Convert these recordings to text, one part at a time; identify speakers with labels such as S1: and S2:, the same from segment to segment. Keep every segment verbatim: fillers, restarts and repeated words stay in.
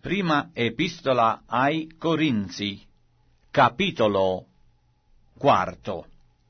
S1: Prima epistola ai Corinzi, capitolo quarto.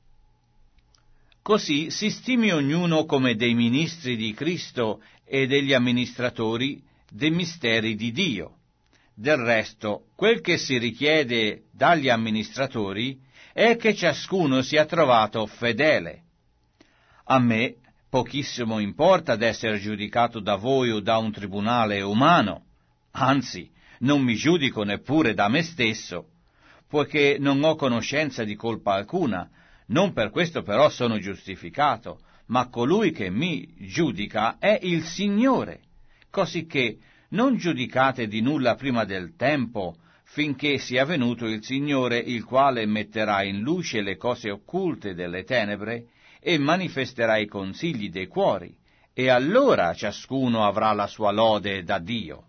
S1: Così si stimi ognuno come dei ministri di Cristo e degli amministratori dei misteri di Dio. Del resto, quel che si richiede dagli amministratori è che ciascuno sia trovato fedele. A me pochissimo importa d'essere giudicato da voi o da un tribunale umano, anzi, non mi giudico neppure da me stesso, poiché non ho conoscenza di colpa alcuna. Non per questo però sono giustificato, ma colui che mi giudica è il Signore, cosicché non giudicate di nulla prima del tempo, finché sia venuto il Signore, il quale metterà in luce le cose occulte delle tenebre e manifesterà i consigli dei cuori, e allora ciascuno avrà la sua lode da Dio.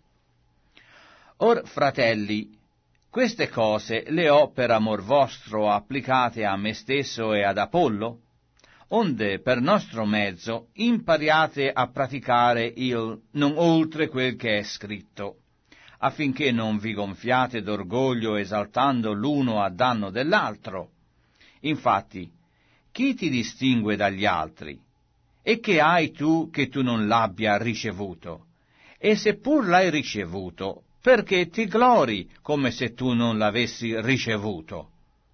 S1: Or, fratelli, queste cose le ho per amor vostro applicate a me stesso e ad Apollo, onde per nostro mezzo impariate a praticare il non oltre quel che è scritto, affinché non vi gonfiate d'orgoglio esaltando l'uno a danno dell'altro. Infatti, chi ti distingue dagli altri? E che hai tu che tu non l'abbia ricevuto? E se pur l'hai ricevuto, perché ti glori come se tu non l'avessi ricevuto?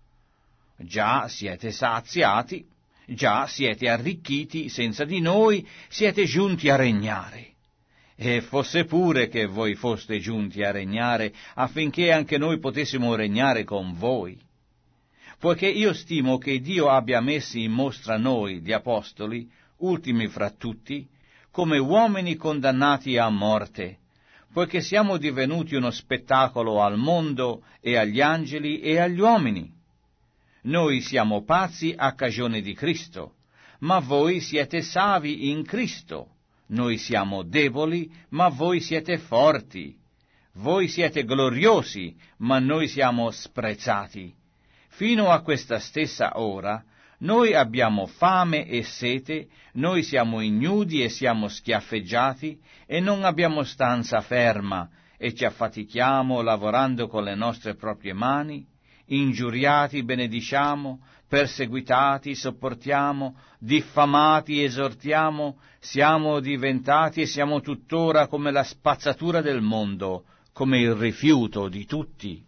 S1: Già siete saziati, già siete arricchiti, senza di noi siete giunti a regnare. E fosse pure che voi foste giunti a regnare, affinché anche noi potessimo regnare con voi. Poiché io stimo che Dio abbia messi in mostra noi, gli apostoli, ultimi fra tutti, come uomini condannati a morte, poiché siamo divenuti uno spettacolo al mondo e agli angeli e agli uomini. Noi siamo pazzi a cagione di Cristo, ma voi siete savi in Cristo. Noi siamo deboli, ma voi siete forti. Voi siete gloriosi, ma noi siamo sprezzati. Fino a questa stessa ora, noi abbiamo fame e sete, noi siamo ignudi e siamo schiaffeggiati, e non abbiamo stanza ferma, e ci affatichiamo lavorando con le nostre proprie mani, ingiuriati benediciamo, perseguitati sopportiamo, diffamati esortiamo, siamo diventati e siamo tuttora come la spazzatura del mondo, come il rifiuto di tutti.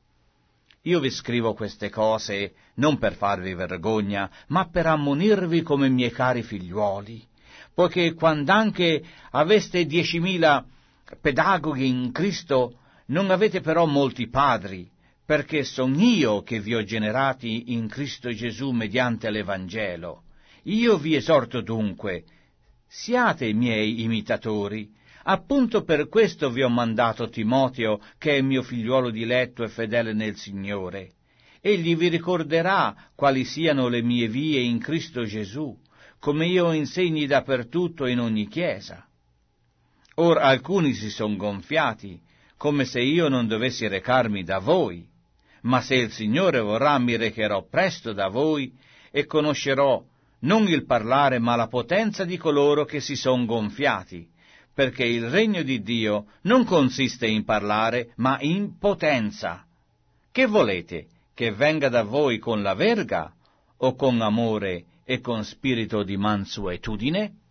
S1: Io vi scrivo queste cose non per farvi vergogna, ma per ammonirvi come miei cari figliuoli, poiché quand'anche aveste diecimila pedagoghi in Cristo, non avete però molti padri, perché son io che vi ho generati in Cristo Gesù mediante l'Evangelo. Io vi esorto dunque, siate miei imitatori. Appunto per questo vi ho mandato Timoteo, che è mio figliuolo diletto e fedele nel Signore. Egli vi ricorderà quali siano le mie vie in Cristo Gesù, come io insegni dappertutto in ogni chiesa. Or alcuni si son gonfiati, come se io non dovessi recarmi da voi, ma se il Signore vorrà mi recherò presto da voi e conoscerò non il parlare ma la potenza di coloro che si son gonfiati, perché il regno di Dio non consiste in parlare, ma in potenza. Che volete? Che venga da voi con la verga, o con amore e con spirito di mansuetudine?